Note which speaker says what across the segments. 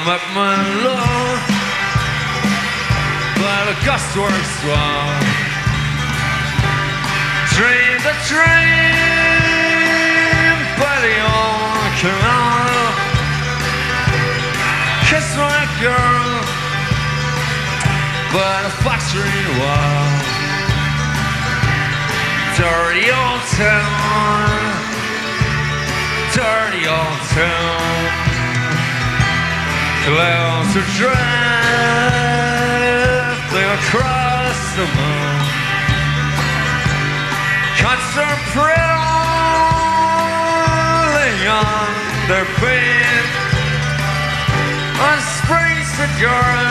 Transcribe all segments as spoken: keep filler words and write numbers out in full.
Speaker 1: met my love by the Gustworks swamp. Dream the dream by the old canal. Kiss my girl by the factory wall. Dirty old town, dirty old town. Clouds are drifting across the moon. Cats are prowling on their feet. On springs the girl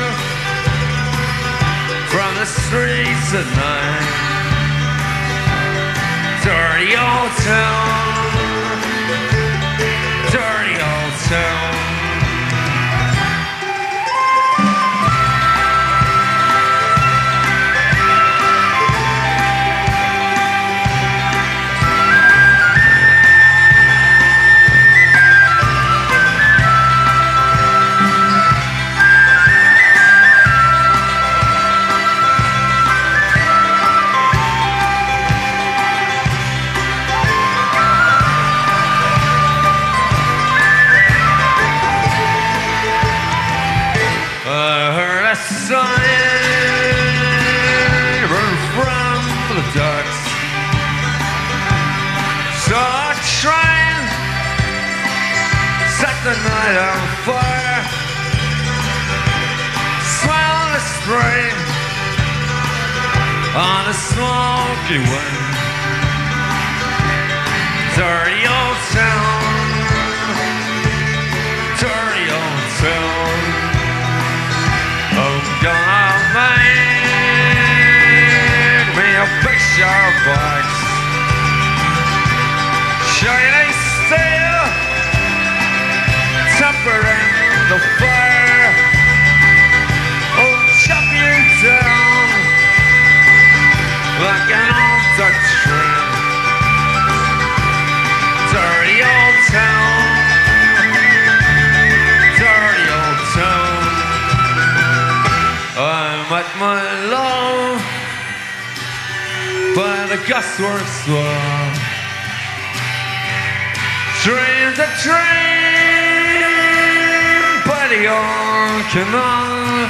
Speaker 1: from the streets at night. Dirty old town, dirty old town. Siren from the ducks. Saw a train set the night on fire. Smell the spring on a smoky wind. Dirty old town, dirty old town. I'm gonna make me a picture box, shining steel, tempering the fire. Oh, chop you down like an old duck tree. Dirty old town, dirty old town. I'm at my love by the Gustworks swamp. Dream the dream by the old canal.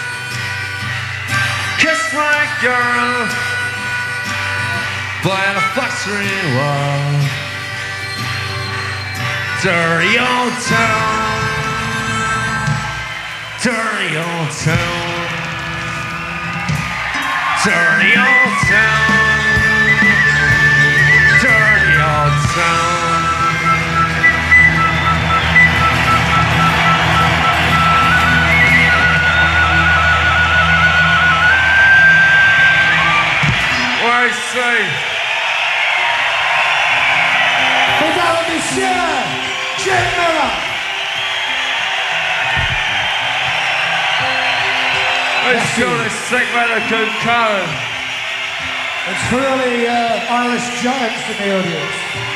Speaker 1: Kiss my girl by the factory wall. Dirty old town, dirty old town. Dirty old town, dirty old town. What I say?
Speaker 2: Mesdames et messieurs, Jim Miller.
Speaker 1: Let's go to sing by the Coca-Cola.
Speaker 2: It's for all the uh, Irish giants in the audience.